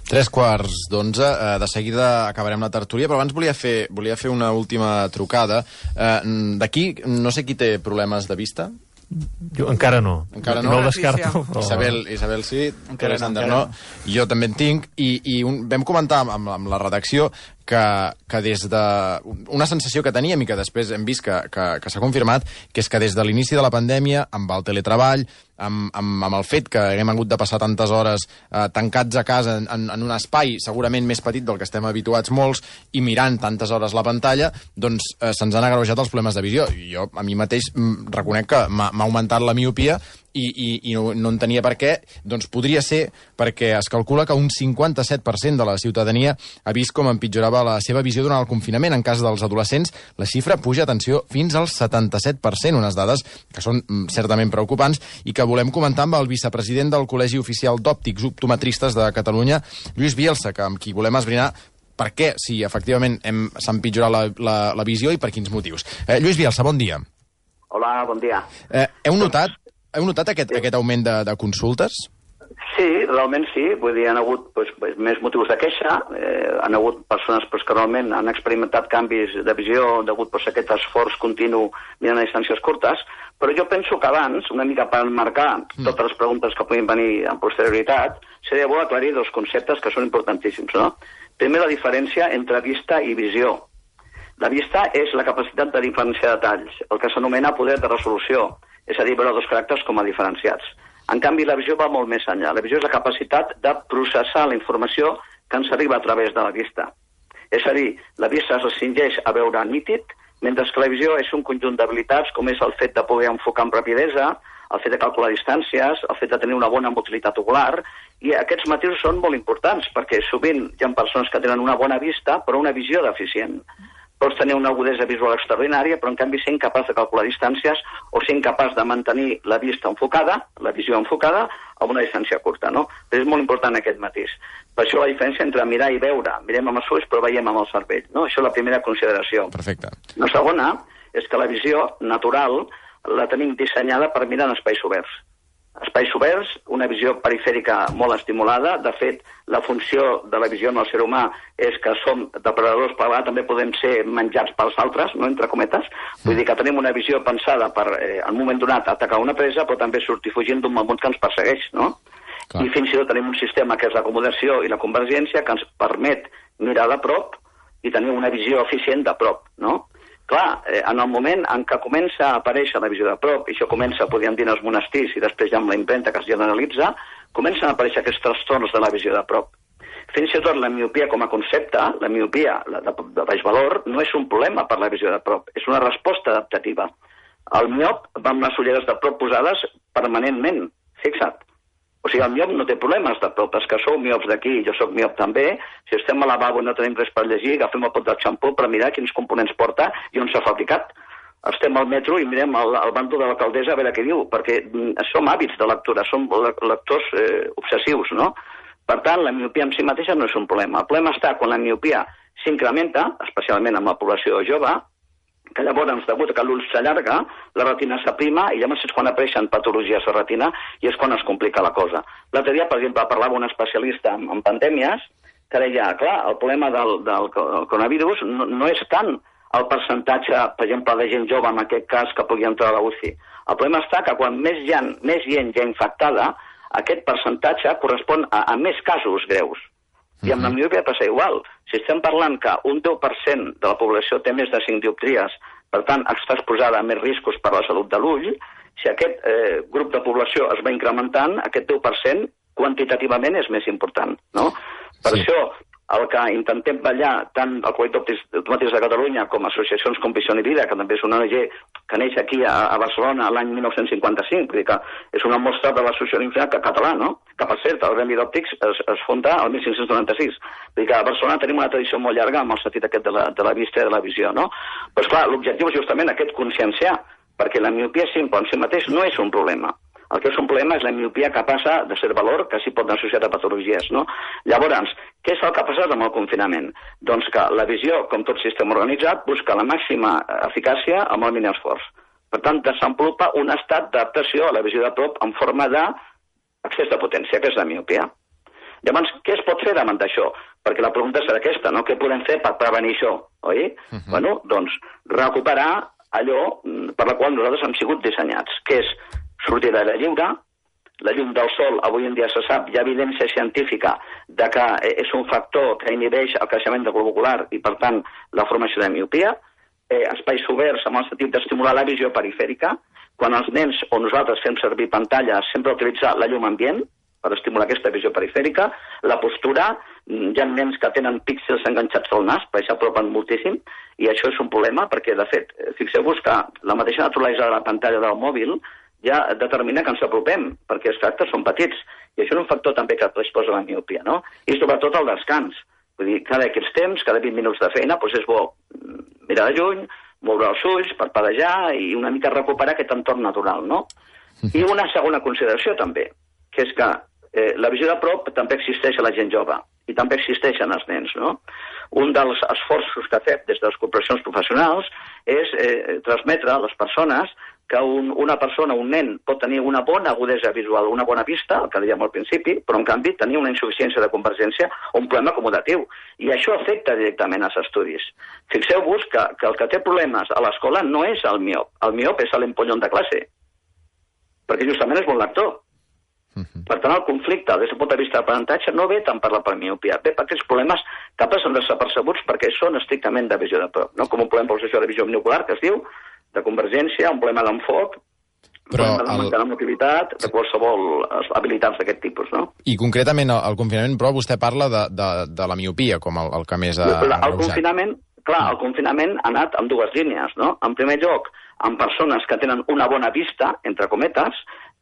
3:15. De seguida acabarem la tertúlia, però abans volia fer una última trucada. D'aquí, no sé qui té problemes de vista. Jo encara no. No ho descarto. Però... Isabel sí, Alexander no. Jo també en tinc. I vam comentar amb la redacció que des de... Una sensació que teníem i que després hem vist que s'ha confirmat, que és que des de l'inici de la pandèmia, amb el teletreball, amb el fet que hem hagut de passar tantes hores tancats a casa en un espai segurament més petit del que estem habituats molts i mirant tantes hores la pantalla, doncs se'ns han agreujat els problemes de visió. I jo a mi mateix reconec que m'ha augmentat la miopia i no entenia per què. Doncs podria ser perquè es calcula que un 57% de la ciutadania ha vist com empitjorava la seva visió durant el confinament. En cas dels adolescents, la xifra puja, atenció, fins al 77%, unes dades que són certament preocupants i que volem comentar amb el vicepresident del Col·legi Oficial d'Òptics Optometristes de Catalunya, Lluís Bielsa, amb qui volem esbrinar per què, si efectivament s'ha empitjorat la visió i per quins motius. Lluís Bielsa, bon dia. Hola, bon dia. Heu notat aquest augment de consultes? Sí, realment sí. Vull dir, han hagut més motius de queixa, han hagut persones que realment han experimentat canvis de visió degut a aquest esforç continu mirant a distàncies curtes, però jo penso que abans, una mica per marcar totes les preguntes que puguin venir en posterioritat, seria bo aclarir dos conceptes que són importantíssims, no? Primer, la diferència entre vista i visió. La vista és la capacitat de diferenciar detalls, el que s'anomena poder de resolució, és a dir, veure dos caràcters com a diferenciats. En canvi, la visió va molt més enllà. La visió és la capacitat de processar la informació que ens arriba a través de la vista. És a dir, la vista es restringeix a veure nítid, mentre que la visió és un conjunt d'habilitats com és el fet de poder enfocar amb rapidesa, el fet de calcular distàncies, el fet de tenir una bona motilitat ocular, i aquests matisos són molt importants, perquè sovint hi ha persones que tenen una bona vista, però una visió deficient. Pots tenir una agudesa visual extraordinària, però en canvi ser incapaç de calcular distàncies o ser incapaç de mantenir la vista enfocada, la visió enfocada, a una distància curta, no? Però és molt important aquest matís. Per això la diferència entre mirar i veure. Mirem amb els ulls, però veiem amb el cervell, no? Això és la primera consideració. Perfecte. La segona és que la visió natural la tenim dissenyada per mirar en espais oberts. Espais oberts, una visió perifèrica molt estimulada. De fet, la funció de la visió en el ser humà és que som depredadors, però a vegades també podem ser menjats pels altres, no, entre cometes. Vull dir que tenim una visió pensada per, en un moment donat, atacar una presa, però també sortir fugint d'un mamut que ens persegueix, no? Clar. I fins i tot tenim un sistema que és l'acomodació i la convergència que ens permet mirar de prop i tenir una visió eficient de prop, no? Clar, en el moment en què comença a aparèixer la visió de prop, i això comença, podríem dir, en els monestirs i després ja amb la impremta que es generalitza, comencen a aparèixer aquests trastorns de la visió de prop. Fins i tot la miopia com a concepte, la miopia de baix valor, no és un problema per la visió de prop, és una resposta adaptativa. El miop va amb les ulleres de prop posades permanentment, fixa't. O sigui, el miop no té problemes de prop, és que sou miops d'aquí, jo sóc miop també, si estem al lavabo i no tenim res per llegir, agafem el pot del xampú per mirar quins components porta i on s'ha fabricat. Estem al metro i mirem el bàndol de l'alcaldessa a veure què diu, perquè som hàbits de lectura, som lectors obsessius, no? Per tant, la miopia en si mateixa no és un problema. El problema està quan la miopia s'incrementa, especialment amb la població jove, que llavors, degut a que l'ull s'allarga, la retina s'aprima i llavors és quan apareixen patologies de retina i és quan es complica la cosa. L'altre dia, per exemple, parlava un especialista en pandèmies que deia, clar, el problema del coronavirus no és tant el percentatge, per exemple, de gent jove, en aquest cas, que pugui entrar a la UCI. El problema està que quan més gent hi ha infectada, aquest percentatge correspon a més casos greus. I amb la miopia passa igual. Si estem parlant que un 10% de la població té més de 5 dioptries, per tant, està exposada a més riscos per a la salut de l'ull, si aquest grup de població es va incrementant, aquest 10% quantitativament és més important, no? Per això, el que intentem vetllar tant el Col·legi d'Optometristes de Catalunya com associacions com Visió i Vida, que també és una ONG que neix aquí a Barcelona l'any 1955, vull dir que és una mostra de l'associacionisme català, no? Que, per cert, el Gremi d'Òptics es funda el 1596. Vull dir que a Barcelona tenim una tradició molt llarga amb el sentit aquest de la vista i de la visió, no? Però, esclar, l'objectiu és justament aquest conscienciar, perquè la miopia simple en si mateix no és un problema. El que és un problema és la miopia que passa de cert valor, que s'hi pot associar a patologies, no? Llavors, què és el que ha passat amb el confinament? Doncs que la visió, com tot sistema organitzat, busca la màxima eficàcia amb el mínim esforç. Per tant, desenvolupa un estat d'adaptació a la visió de prop en forma d'excés de potència, que és la miopia. Llavors, què es pot fer davant d'això? Perquè la pregunta serà aquesta, no? Què podem fer per prevenir això, oi? Bueno, doncs, recuperar allò per la qual nosaltres hem sigut dissenyats, que és sortir de l'aire lliure. La llum del sol, avui en dia se sap, hi ha evidència científica de que és un factor que inhibeix el creixement del globo ocular i, per tant, la formació de miopia. Espais oberts amb el sentit d'estimular la visió perifèrica. Quan els nens o nosaltres fem servir pantalles, sempre utilitzar la llum ambient per estimular aquesta visió perifèrica. La postura, hi ha nens que tenen píxels enganxats al nas, perquè s'apropen moltíssim, i això és un problema, perquè, de fet, fixeu-vos que la mateixa naturalesa de la pantalla del mòbil ja determina que ens apropem, perquè els tractes són petits, i això és un factor també que exposa la miopia, no? I sobretot el descans. Vull dir, cada X temps, cada 20 minuts de feina, doncs és bo mirar de lluny, moure els ulls, parpadejar i una mica recuperar aquest entorn natural, no? I una segona consideració també, que és que la visió de prop també existeix a la gent jove i també existeixen els nens, no? Un dels esforços que fem des de les corporacions professionals és transmetre a les persones que una persona, un nen, pot tenir una bona agudesa visual, una bona vista, el que dèiem al principi, però en canvi tenir una insuficiència de convergència o un problema acomodatiu. I això afecta directament als estudis. Fixeu-vos que el que té problemes a l'escola no és el miop és l'empollon de classe, perquè justament és bon lector. Per tant, el conflicte, des del punt de vista d'aprenentatge, no ve tant per la miopia, ve per aquests problemes que passen desapercebuts perquè són estrictament de visió de prop, no? Com un problema de visió binocular, que es diu, de convergència, un problema d'enfoc, un problema de manca de motivitat, de qualsevol habilitats d'aquest tipus, no? I concretament, el confinament, però, vostè parla de la miopia com el que més ha causat. El confinament ha anat en dues línies, no? En primer lloc, en persones que tenen una bona vista, entre cometes,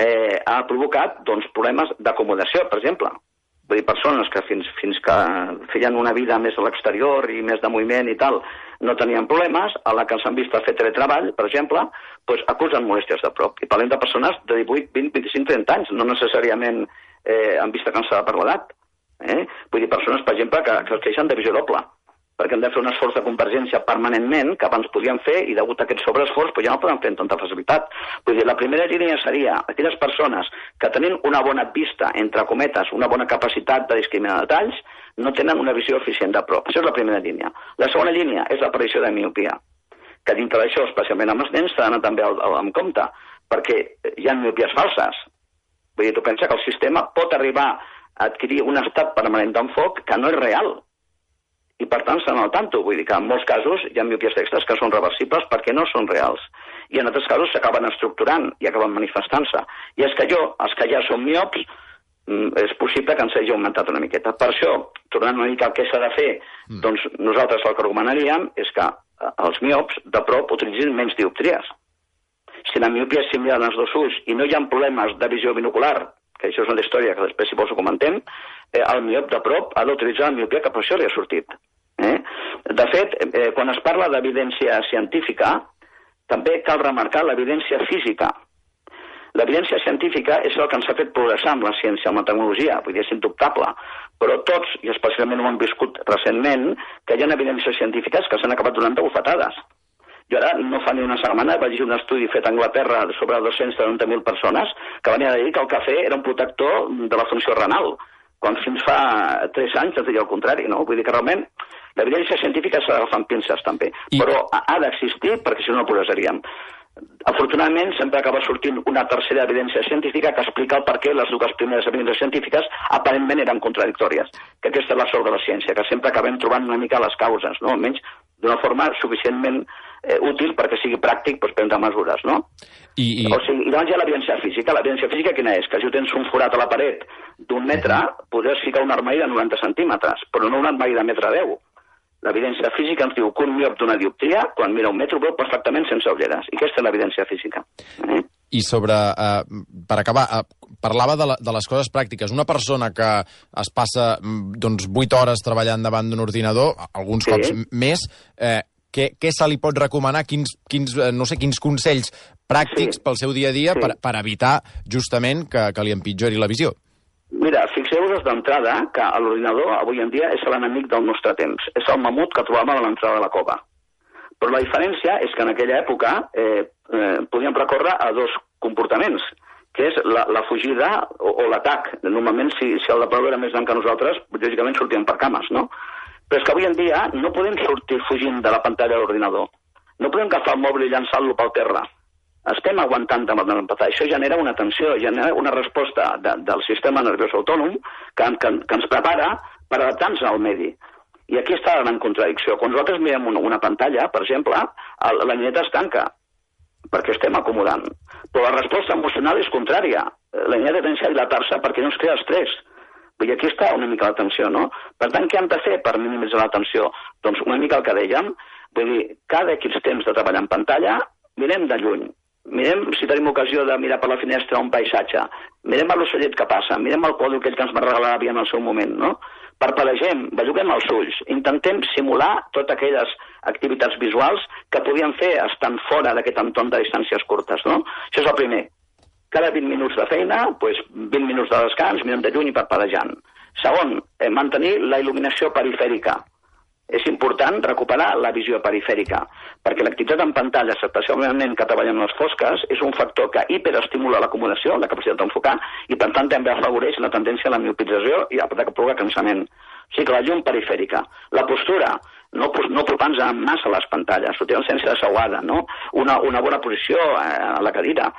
ha provocat problemes d'acomodació, per exemple. Vull dir, persones que fins que feien una vida més a l'exterior i més de moviment i tal, no tenien problemes, a la que s'han vist a fer teletreball, per exemple, doncs acusen molèsties de prop. I parlem de persones de 18, 20, 25, 30 anys, no necessàriament amb vista cansada per l'edat. Vull dir, persones, per exemple, que es queixen de visió doble, perquè hem de fer un esforç de convergència permanentment, que abans podíem fer, i degut a aquest sobreesforç ja no podem fer amb tanta facilitat. Vull dir, la primera línia seria aquelles persones que tenen una bona vista, entre cometes, una bona capacitat de discriminar detalls, no tenen una visió eficient de prop. Això és la primera línia. La segona línia és l'aparició de miopia, que dintre d'això, especialment amb els nens, s'ha d'anar també en compte, perquè hi ha miopies falses. Vull dir, tu pensa que el sistema pot arribar a adquirir un estat permanent d'enfoc que no és real. I per tant estan al tanto, vull dir que en molts casos hi ha miopies extres que són reversibles perquè no són reals. I en altres casos s'acaben estructurant i acaben manifestant-se. I és que els que ja som miops, és possible que ens hagi augmentat una miqueta. Per això, tornant una mica al que s'ha de fer, doncs nosaltres el que recomanaríem és que els miops de prop utilitzin menys dioptries. Si la miopia és similar als dos ulls i no hi ha problemes de visió binocular, que això és una història que després si vols ho comentem, el miop de prop ha d'utilitzar la miopia que per això li ha sortit. De fet, quan es parla d'evidència científica, també cal remarcar l'evidència física. L'evidència científica és el que ens ha fet progressar amb la ciència, amb la tecnologia, vull dir, és indubtable, però tots, i especialment ho hem viscut recentment, que hi ha evidències científiques que s'han acabat donant de bufetades. Jo ara, no fa ni una setmana, vaig llegir un estudi fet a Anglaterra sobre 230.000 persones que venia a dir que el cafè era un protector de la funció renal, quan fins fa 3 anys es deia el contrari, no? Vull dir que realment l'evidència científica s'ha d'agafar amb pinces també, però ha d'existir perquè si no, no progressaríem. Afortunadament, sempre acaba sortint una tercera evidència científica que explica el perquè les dues primeres evidències científiques aparentment eren contradictòries. Que aquesta és la sort de la ciència, que sempre acabem trobant una mica les causes, no? Almenys d'una forma suficientment útil perquè sigui pràctic prendre mesures, no? I llavors hi ha l'evidència física. L'evidència física quina és? Que si tens un forat a la paret d'1 metre, podràs ficar un armari de 90 centímetres, però no un armari de 1,10 m. L'evidència física ens diu que un miop d'una dioptria, quan mira 1 metre, ho veu perfectament sense ulleres. I aquesta és l'evidència física. I sobre, per acabar, parlava de les coses pràctiques. Una persona que es passa 8 hores treballant davant d'un ordinador, alguns cops més, què se li pot recomanar? Quins consells pràctics pel seu dia a dia per evitar justament que li empitjori la visió? Mira, fixeu-vos d'entrada que l'ordinador avui en dia és l'enemic del nostre temps. És el mamut que trobàvem a l'entrada de la cova. Però la diferència és que en aquella època podíem recórrer a 2 comportaments, que és la fugida o l'atac. Normalment, si el depredador era més gran que nosaltres, lògicament sortíem per cames, no? Però és que avui en dia no podem sortir fugint de la pantalla de l'ordinador. No podem agafar el mòbil i llançar-lo pel terra. Estem aguantant amb el pantalla. Això genera una tensió, genera una resposta del sistema nerviós autònom que ens prepara per adaptar-nos al medi. I aquí està la gran contradicció. Quan nosaltres mirem una pantalla, per exemple, la llunyeta es tanca, perquè estem acomodant. Però la resposta emocional és contrària. La llunyeta té tendència a dilatar-se perquè no es crea estrès. I aquí està una mica la tensió, no? Per tant, què hem de fer per minimitzar la tensió? Doncs una mica el que dèiem, vull dir, cada X temps de treballar en pantalla, mirem de lluny. Mirem si tenim ocasió de mirar per la finestra un paisatge, mirem l'ocellet que passa, mirem el quadre aquell que ens va regalar l'àvia en el seu moment, no? Parpellegem, belluguem els ulls, intentem simular totes aquelles activitats visuals que podíem fer estant fora d'aquest entorn de distàncies curtes, no? Això és el primer. Cada 20 minuts de feina, doncs 20 minuts de descans, mirem de lluny i parpellejant. Segon, mantenir la il·luminació perifèrica. És important recuperar la visió perifèrica, perquè l'activitat en pantalles, especialment que treballem les fosques, és un factor que hiperestimula l'acomodació, la capacitat d'enfocar, i per tant també afavoreix la tendència a la miopització i a provocar cansament. O sigui que la llum perifèrica. La postura, no propans massa les pantalles, sortir en sense desauada, no? Una bona posició a la cadira.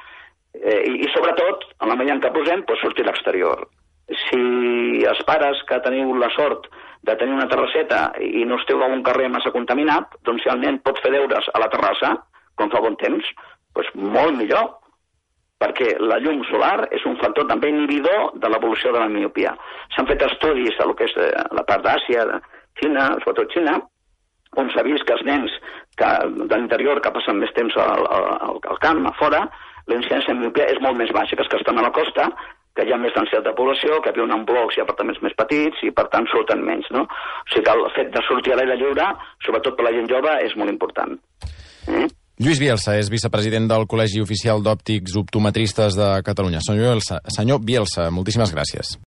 I sobretot, en la manera en què posem, doncs sortir a l'exterior. Si els pares que teniu la sort de tenir una terrasseta i no esteu en un carrer massa contaminat, doncs si el nen pot fer deures a la terrassa, quan fa bon temps, doncs molt millor, perquè la llum solar és un factor també inhibidor de l'evolució de la miopia. S'han fet estudis a lo que és la part d'Àsia, de Xina, sobretot Xina, on s'ha vist que els nens de l'interior que passen més temps al camp, a fora, la incidència de miopia és molt més baixa que els que estan a la costa, que hi ha més densitat de població, que viuen en blocs i apartaments més petits i, per tant, surten menys, no? O sigui que el fet de sortir a l'aire lliure, sobretot per la gent jove, és molt important. Lluís Bielsa és vicepresident del Col·legi Oficial d'Òptics Optometristes de Catalunya. Senyor Bielsa, moltíssimes gràcies.